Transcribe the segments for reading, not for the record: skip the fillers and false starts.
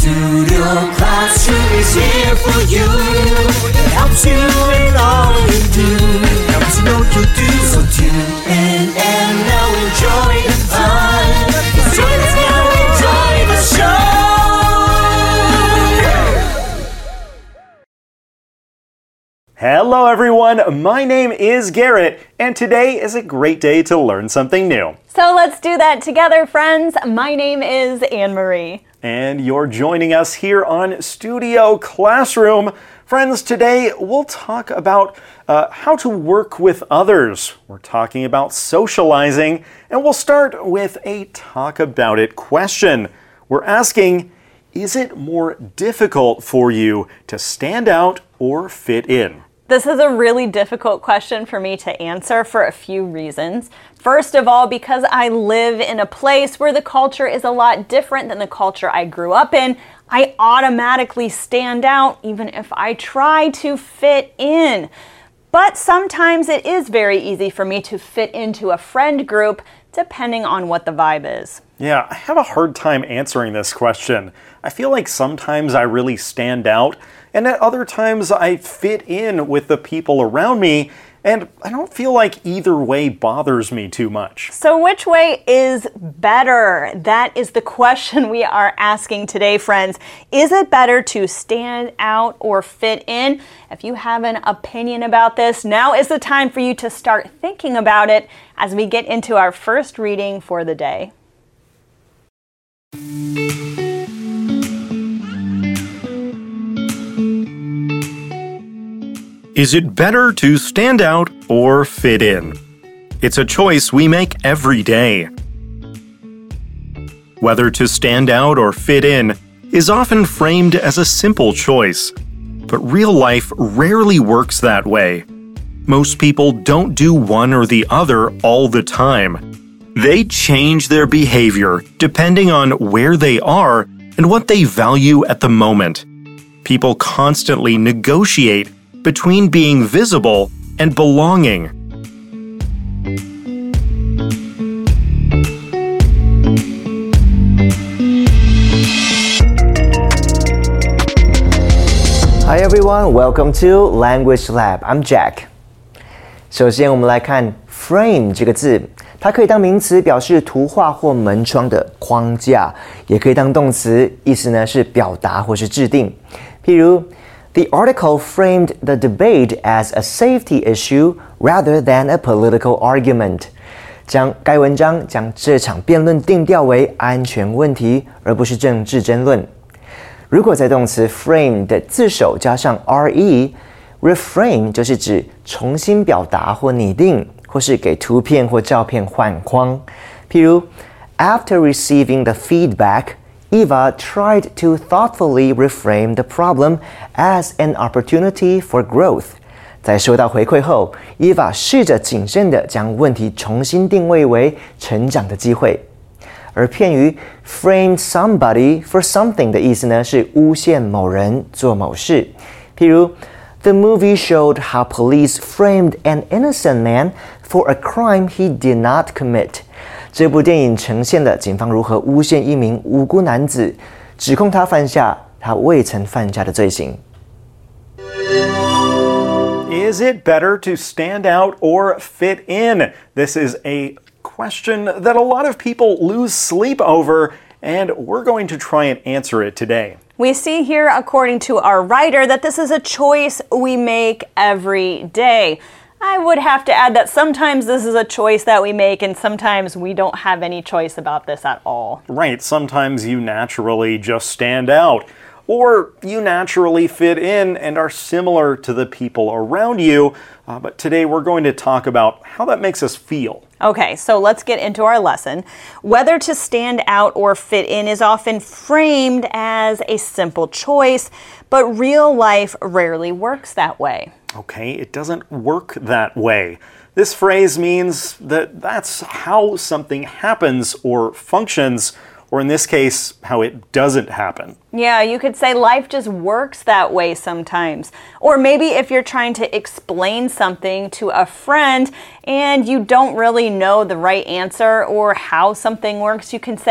Studio Classroom is here for you. It helps you in all you do. Helps you know you do. So tune in and now enjoy the fun. Join us now, enjoy the show. Hello everyone, my name is Garrett, and today is a great day to learn something new. So let's do that together, friends. My name is Anne-Marie. And you're joining us here on Studio Classroom. Friends, today we'll talk about how to work with others. We're talking about socializing, and we'll start with a talk about it question. We're asking, is it more difficult for you to stand out or fit in? This is a really difficult question for me to answer for a few reasons. First of all, because I live in a place where the culture is a lot different than the culture I grew up in, I automatically stand out even if I try to fit in. But sometimes it is very easy for me to fit into a friend group depending on what the vibe is. Yeah, I have a hard time answering this question. I feel like sometimes I really stand out, and at other times I fit in with the people around me, and I don't feel like either way bothers me too much. So which way is better? That is the question we are asking today, friends. Is it better to stand out or fit in? If you have an opinion about this, now is the time for you to start thinking about it as we get into our first reading for the day. Is it better to stand out or fit in? It's a choice we make every day. Whether to stand out or fit in is often framed as a simple choice, but real life rarely works that way. Most people don't do one or the other all the time. They change their behavior depending on where they are and what they value at the moment. People constantly negotiate between being visible and belonging. Hi everyone, welcome to Language Lab. I'm Jack. 首先我们来看 frame 这个字，它可以当名词表示图画或门窗的框架，也可以当动词，意思呢是表达或是制定。譬如The article framed the debate as a safety issue rather than a political argument. 该文章将这场辩论定调为安全问题，而不是政治争论。如果在动词 frame 的字首加上 re，reframe 就是指重新表达或拟定，或是给图片或照片换框。譬如 After receiving the feedback,Eva tried to thoughtfully reframe the problem as an opportunity for growth. 在收到回馈后 ，Eva 试着谨慎地将问题重新定位为成长的机会。而片语 frame somebody for something 的意思呢是诬陷某人做某事。譬如 The movie showed how police framed an innocent man for a crime he did not commit.这部电影呈现了警方如何诬陷一名无辜男子，指控他犯下他未曾犯下的罪行。 Is it better to stand out or fit in? This is a question that a lot of people lose sleep over, and we're going to try and answer it today. We see here, according to our writer, that this is a choice we make every day.I would have to add that sometimes this is a choice that we make and sometimes we don't have any choice about this at all. Right, sometimes you naturally just stand out, or you naturally fit in and are similar to the people around you, but today we're going to talk about how that makes us feel. Okay, so let's get into our lesson. Whether to stand out or fit in is often framed as a simple choice, but real life rarely works that way.Okay, it doesn't work that way. This phrase means that that's how something happens or functions, or in this case, how it doesn't happen. Yeah, you could say life just works that way sometimes. Or maybe if you're trying to explain something to a friend and you don't really know the right answer or how something works, you can say,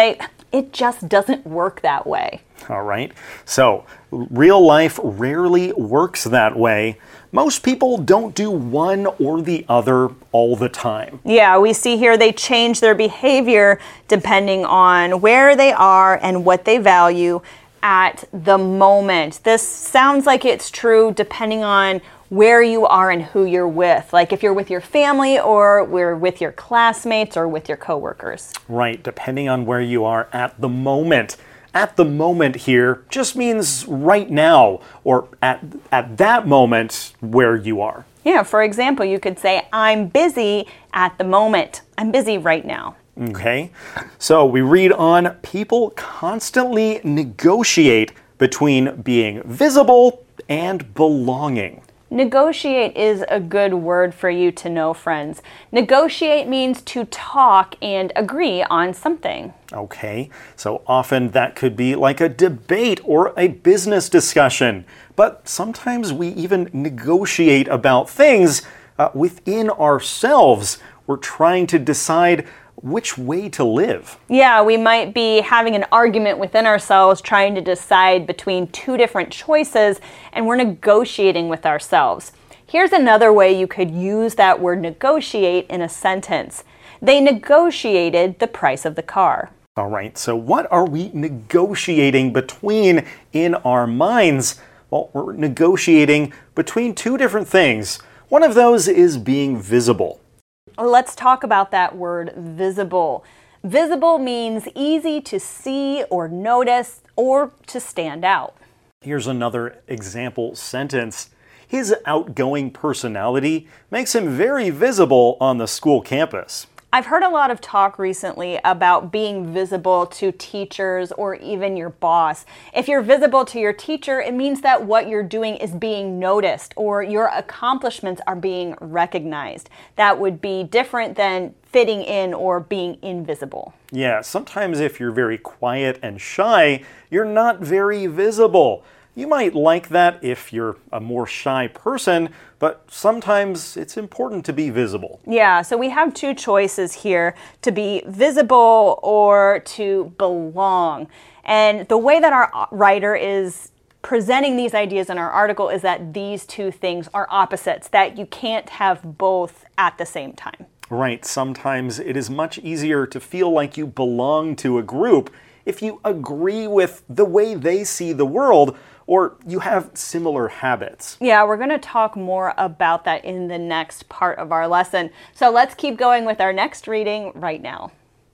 It just doesn't work that way. All right. So, real life rarely works that way. Most people don't do one or the other all the time. Yeah, we see here they change their behavior depending on where they are and what they value at the moment. This sounds like it's true depending on where you are and who you're with. Like if you're with your family or we're with your classmates or with your coworkers. Right, depending on where you are at the moment. At the moment here just means right now or at that moment where you are. Yeah, for example, you could say, I'm busy at the moment. I'm busy right now. Okay, so we read on, people constantly negotiate between being visible and belonging. Negotiate is a good word for you to know, friends. Negotiate means to talk and agree on something. Okay, so often that could be like a debate or a business discussion, but sometimes we even negotiate about things within ourselves. We're trying to decide which way to live. Yeah, we might be having an argument within ourselves trying to decide between two different choices, and we're negotiating with ourselves. Here's another way you could use that word negotiate in a sentence. They negotiated the price of the car. All right, so what are we negotiating between in our minds? Well, we're negotiating between two different things. One of those is being visible. Let's talk about that word visible. Visible means easy to see or notice or to stand out. Here's another example sentence. His outgoing personality makes him very visible on the school campus. I've heard a lot of talk recently about being visible to teachers or even your boss. If you're visible to your teacher, it means that what you're doing is being noticed or your accomplishments are being recognized. That would be different than fitting in or being invisible. Yeah, sometimes if you're very quiet and shy, you're not very visible. You might like that if you're a more shy person, but sometimes it's important to be visible. Yeah, so we have two choices here, to be visible or to belong. And the way that our writer is presenting these ideas in our article is that these two things are opposites, that you can't have both at the same time. Right, sometimes it is much easier to feel like you belong to a group if you agree with the way they see the world, or you have similar habits. Yeah, we're going to talk more about that in the next part of our lesson. So let's keep going with our next reading right now.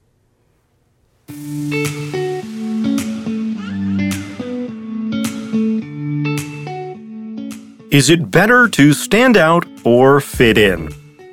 Is it better to stand out or fit in?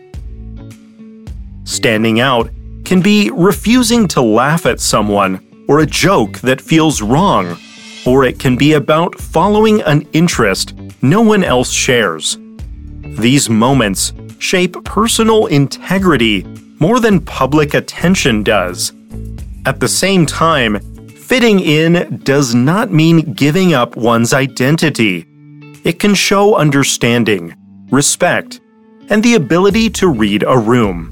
Standing out can be refusing to laugh at someone or a joke that feels wrong. Or it can be about following an interest no one else shares. These moments shape personal integrity more than public attention does. At the same time, fitting in does not mean giving up one's identity. It can show understanding, respect, and the ability to read a room.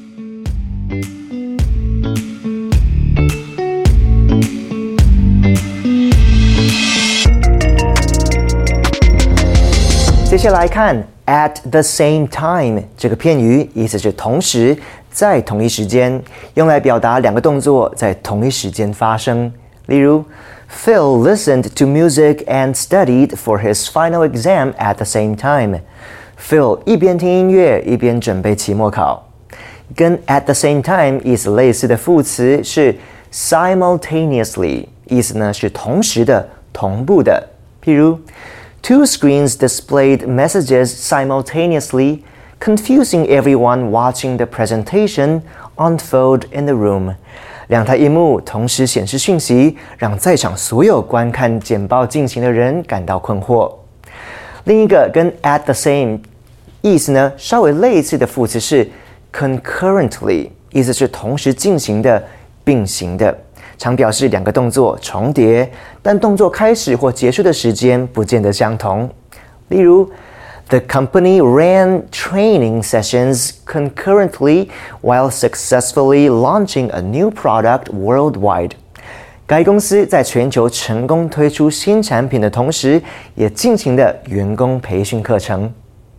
接下来看 at the same time 这个片语，意思是同时，在同一时间，用来表达两个动作在同一时间发生。例如 Phil listened to music and studied for his final exam at the same time. Phil 一边听音乐一边准备期末考。跟 at the same time 意思类似的副词是 simultaneously， 意思呢是同时的、同步的。譬如Two screens displayed messages simultaneously, confusing everyone watching the presentation unfold in the room. 两台萤幕同时显示讯息，让在场所有观看简报进行的人感到困惑。另一个跟 at the same 意思呢稍微类似的副词是 concurrently， 意思是同时进行的、并行的。常表示两个动作重叠，但动作开始或结束的时间不见得相同。例如 The company ran training sessions concurrently while successfully launching a new product worldwide. 该公司在全球成功推出新产品的同时，也进行了员工培训课程。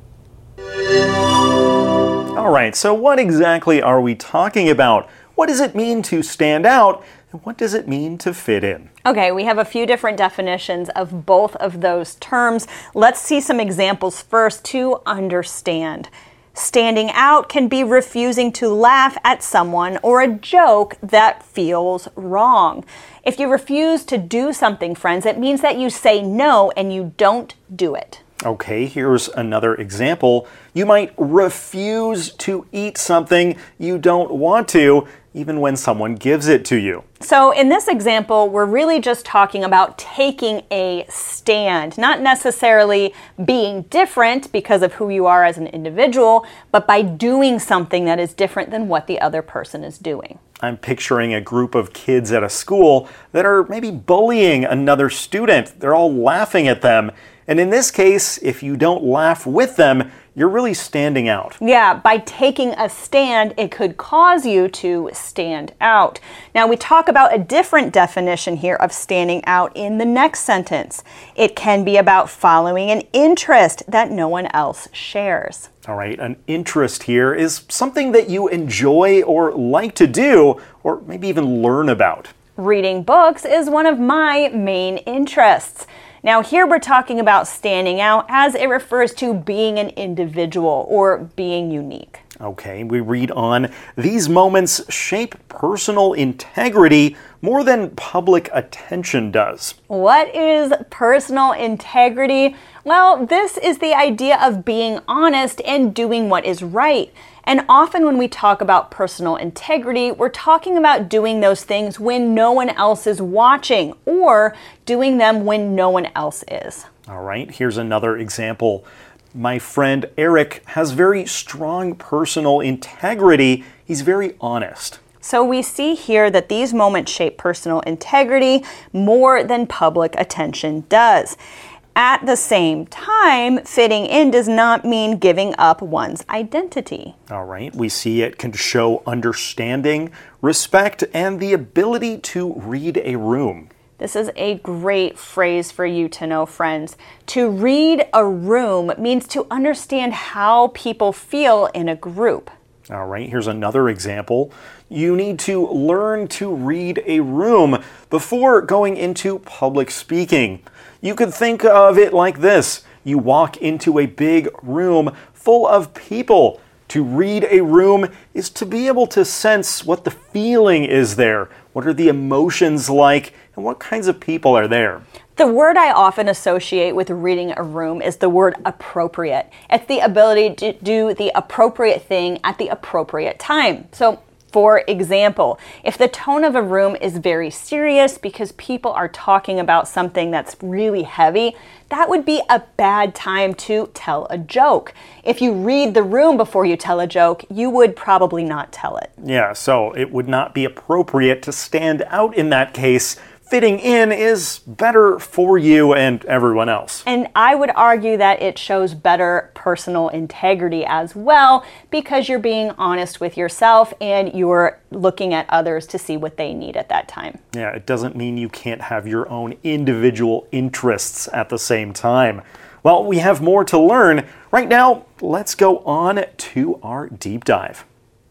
All right, so what exactly are we talking about? What does it mean to stand out? And what does it mean to fit in? Okay, we have a few different definitions of both of those terms. Let's see some examples first to understand. Standing out can be refusing to laugh at someone or a joke that feels wrong. If you refuse to do something, friends, it means that you say no and you don't do it. Okay, here's another example. You might refuse to eat something you don't want to, even when someone gives it to you. So in this example, we're really just talking about taking a stand, not necessarily being different because of who you are as an individual, but by doing something that is different than what the other person is doing. I'm picturing a group of kids at a school that are maybe bullying another student. They're all laughing at them. And in this case, if you don't laugh with them, you're really standing out. Yeah, by taking a stand, it could cause you to stand out. Now, we talk about a different definition here of standing out in the next sentence. It can be about following an interest that no one else shares. All right, an interest here is something that you enjoy or like to do, or maybe even learn about. Reading books is one of my main interests. Now, here we're talking about standing out as it refers to being an individual or being unique. Okay, we read on. These moments shape personal integrity more than public attention does. What is personal integrity? Well, this is the idea of being honest and doing what is right. And often when we talk about personal integrity, we're talking about doing those things when no one else is watching or doing them when no one else is. All right, here's another example. My friend Eric has very strong personal integrity. He's very honest. So we see here that these moments shape personal integrity more than public attention does. At the same time, fitting in does not mean giving up one's identity. All right, we see it can show understanding, respect, and the ability to read a room. This is a great phrase for you to know, friends. To read a room means to understand how people feel in a group. All right, here's another example. You need to learn to read a room before going into public speaking. You could think of it like this. You walk into a big room full of people. To read a room is to be able to sense what the feeling is there. What are the emotions like? And what kinds of people are there? The word I often associate with reading a room is the word appropriate. It's the ability to do the appropriate thing at the appropriate time. So, for example, if the tone of a room is very serious because people are talking about something that's really heavy, that would be a bad time to tell a joke. If you read the room before you tell a joke, you would probably not tell it. Yeah, so it would not be appropriate to stand out in that case. Fitting in is better for you and everyone else. And I would argue that it shows better personal integrity as well because you're being honest with yourself and you're looking at others to see what they need at that time. Yeah, it doesn't mean you can't have your own individual interests at the same time. Well, we have more to learn. Right now, let's go on to our deep dive.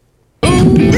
Deep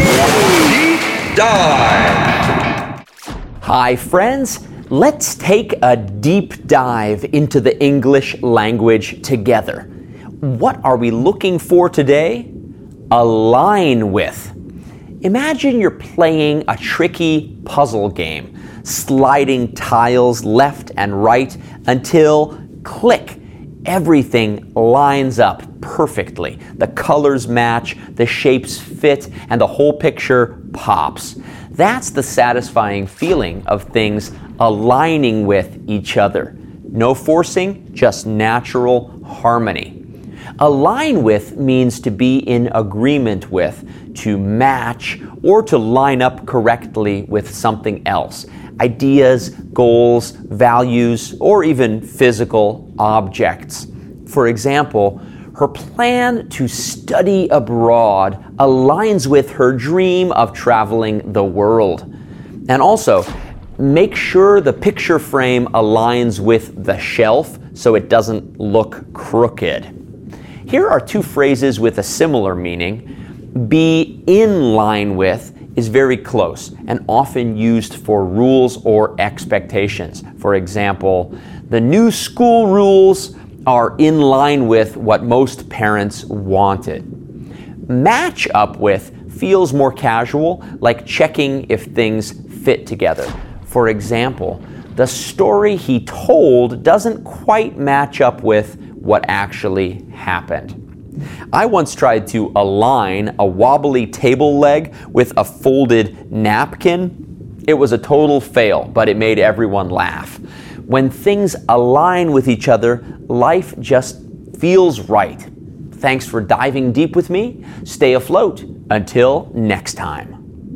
dive. Hi friends, let's take a deep dive into the English language together. What are we looking for today? Align with. Imagine you're playing a tricky puzzle game, sliding tiles left and right until click. Everything lines up perfectly. The colors match, the shapes fit, and the whole picture pops. That's the satisfying feeling of things aligning with each other. No forcing, just natural harmony. Align with means to be in agreement with, to match, or to line up correctly with something else. Ideas, goals, values, or even physical objects. For example, her plan to study abroad aligns with her dream of traveling the world. And also, Make sure the picture frame aligns with the shelf so it doesn't look crooked. Here are two phrases with a similar meaning. Be in line with is very close and often used for rules or expectations. For example, the new school rules are in line with what most parents wanted. Match up with feels more casual, like checking if things fit together. For example, the story he told doesn't quite match up with what actually happened. I once tried to align a wobbly table leg with a folded napkin. It was a total fail, but it made everyone laugh. When things align with each other, life just feels right. Thanks for diving deep with me. Stay afloat. Until next time.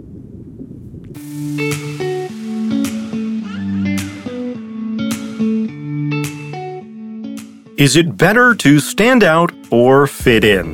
Is it better to stand out or fit in?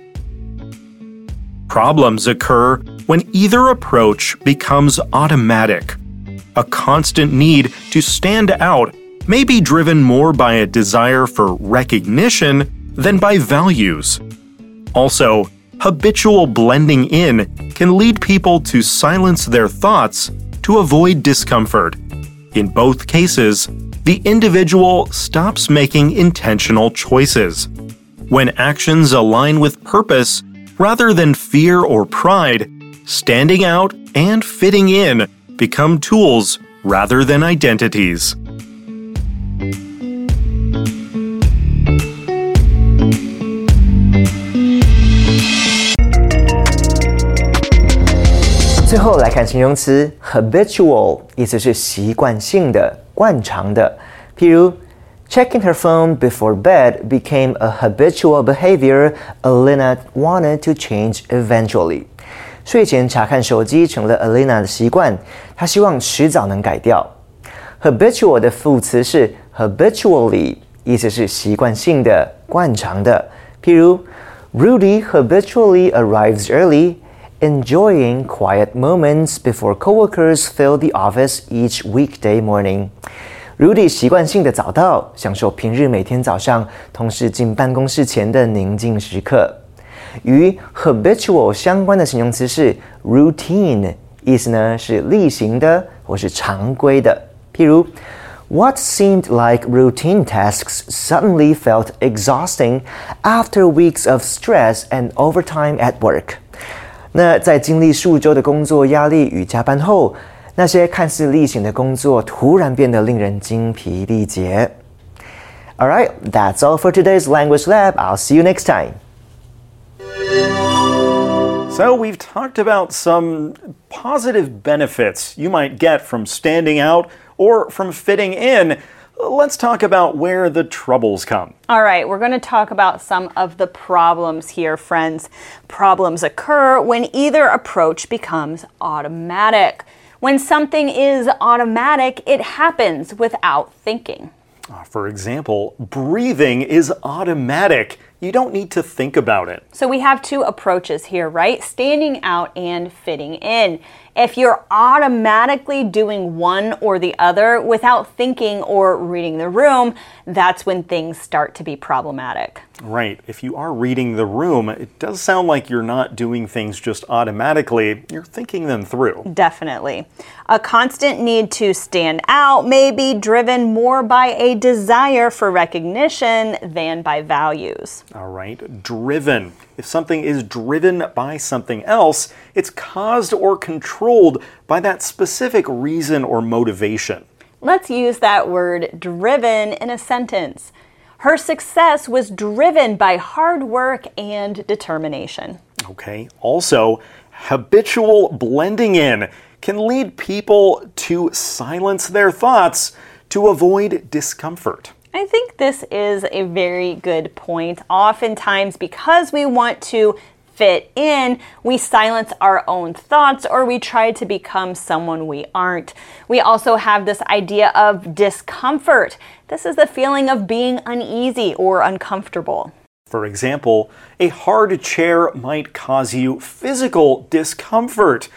Problems occur when either approach becomes automatic. A constant need to stand out may be driven more by a desire for recognition than by values. Also, habitual blending in can lead people to silence their thoughts to avoid discomfort. In both cases, the individual stops making intentional choices. When actions align with purpose rather than fear or pride, standing out and fitting in become tools rather than identities. 最后来看形容词 habitual， 意思是习惯性的、惯常的。譬如 checking her phone before bed became a habitual behavior Alina wanted to change eventually. 睡前查看手机成了 Alina 的习惯，她希望迟早能改掉。habitual 的副词是 habitually， 意思是习惯性的、惯常的。譬如 Rudy habitually arrives early.Enjoying quiet moments before coworkers fill the office each weekday morning. Rudy 习惯性的早到，享受平日每天早上同事进办公室前的宁静时刻。与 habitual 相关的形容词是 routine， 意思呢是例行的或是常规的。譬如 What seemed like routine tasks suddenly felt exhausting after weeks of stress and overtime at work.那在经历数周的工作压力与加班后，那些看似例行的工作突然变得令人精疲力竭。Alright, that's all for today's Language Lab. I'll see you next time. So we've talked about some positive benefits you might get from standing out or from fitting in. Let's talk about where the troubles come. All right, we're going to talk about some of the problems here, friends. Problems occur when either approach becomes automatic. When something is automatic, it happens without thinking. For example, breathing is automatic. You don't need to think about it. So we have two approaches here, right? Standing out and fitting in. If you're automatically doing one or the other without thinking or reading the room, that's when things start to be problematic. Right. If you are reading the room, it does sound like you're not doing things just automatically. You're thinking them through. Definitely. A constant need to stand out may be driven more by a desire for recognition than by values. All right. Driven. If something is driven by something else, it's caused or controlled by that specific reason or motivation. Let's use that word driven in a sentence. Her success was driven by hard work and determination. Okay. Also, habitual blending in can lead people to silence their thoughts to avoid discomfort. I think this is a very good point. Oftentimes, because we want to fit in, we silence our own thoughts or we try to become someone we aren't. We also have this idea of discomfort. This is the feeling of being uneasy or uncomfortable. For example, a hard chair might cause you physical discomfort.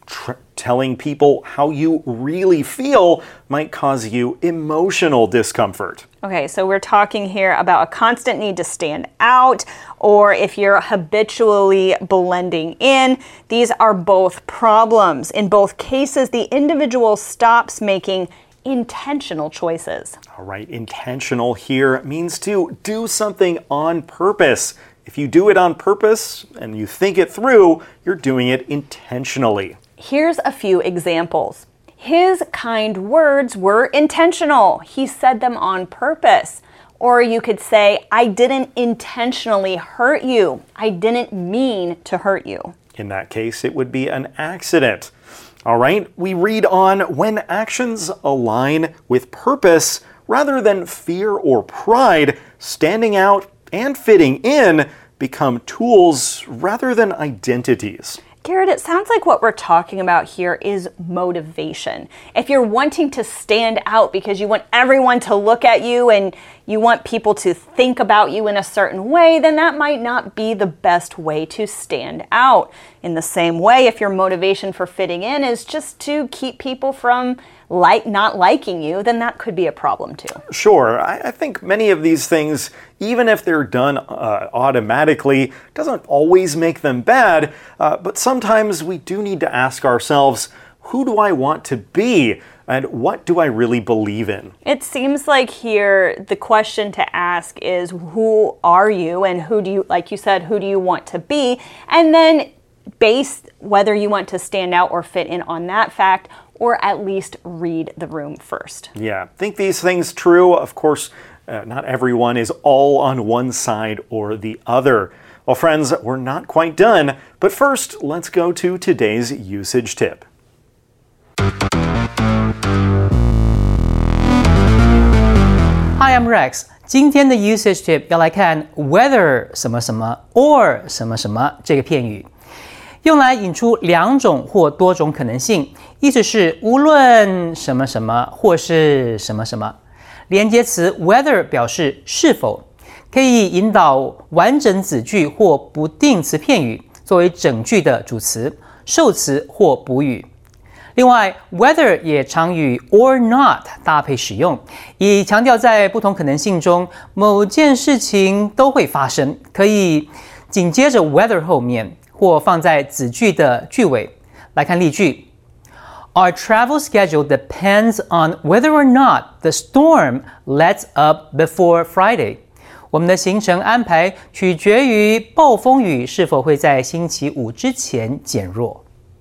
telling people how you really feel might cause you emotional discomfort. Okay, so we're talking here about a constant need to stand out, or if you're habitually blending in. These are both problems. In both cases, the individual stops making intentional choices. All right, intentional here means to do something on purpose. If you do it on purpose and you think it through, you're doing it intentionally. Here's a few examples. His kind words were intentional. He said them on purpose. Or you could say, I didn't intentionally hurt you. I didn't mean to hurt you. In that case, it would be an accident. All right, we read on, when actions align with purpose rather than fear or pride, standing out and fitting in become tools rather than identities. Garrett, it sounds like what we're talking about here is motivation. If you're wanting to stand out because you want everyone to look at you and you want people to think about you in a certain way, then that might not be the best way to stand out. In the same way, if your motivation for fitting in is just to keep people from not liking you, then that could be a problem too. Sure, I think many of these things, even if they're done automatically, doesn't always make them bad, but sometimes we do need to ask ourselves, who do I want to be? And what do I really believe in? It seems like here the question to ask is, who are you, and who do you, like you said, who do you want to be? And then base whether you want to stand out or fit in on that fact, or at least read the room first. Yeah, think these things true. Of course, not everyone is all on one side or the other. Well, friends, we're not quite done, but first, let's go to today's usage tip. Hi, I'm Rex. 今天的 usage tip 要来看 whether 什么什么 or 什么什么这个片语，用来引出两种或多种可能性，意思是无论什么什么或是什么什么。连接词 whether 表示是否，可以引导完整子句或不定词片语作为整句的主词、受词或补语。另外 whether 也常与 or not 搭配使用，以强调在不同可能性中某件事情都会发生，可以紧接着 whether 后面或放在子句的句尾。来看例句， Our travel schedule depends on whether or not the storm lets up before Friday. 我们的行程安排取决于暴风雨是否会在星期五之前减弱。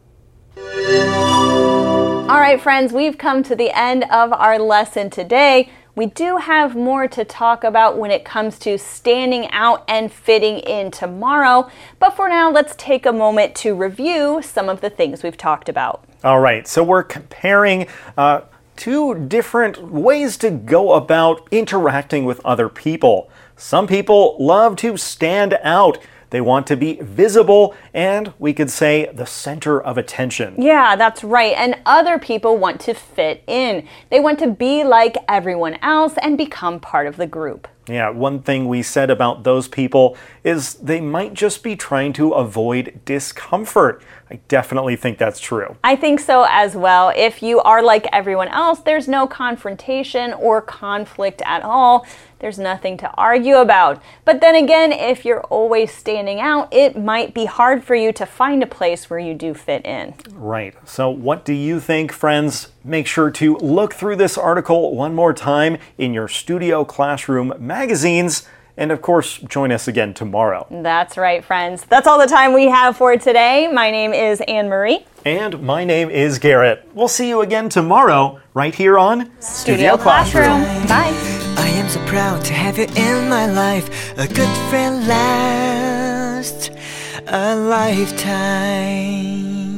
All right, friends, we've come to the end of our lesson today. We do have more to talk about when it comes to standing out and fitting in tomorrow. But for now, let's take a moment to review some of the things we've talked about. All right, so we're comparing two different ways to go about interacting with other people. Some people love to stand out. They want to be visible and, we could say, the center of attention. Yeah, that's right. And other people want to fit in. They want to be like everyone else and become part of the group. Yeah, one thing we said about those people is they might just be trying to avoid discomfort. I definitely think that's true. I think so as well. If you are like everyone else, there's no confrontation or conflict at all. There's nothing to argue about. But then again, if you're always standing out, it might be hard for you to find a place where you do fit in. Right. So what do you think, friends? Make sure to look through this article one more time in your Studio Classroom magazines. And of course, join us again tomorrow. That's right, friends. That's all the time we have for today. My name is Anne-Marie. And my name is Garrett. We'll see you again tomorrow, right here on Studio Classroom. Bye. I am so proud to have you in my life. A good friend lasts a lifetime.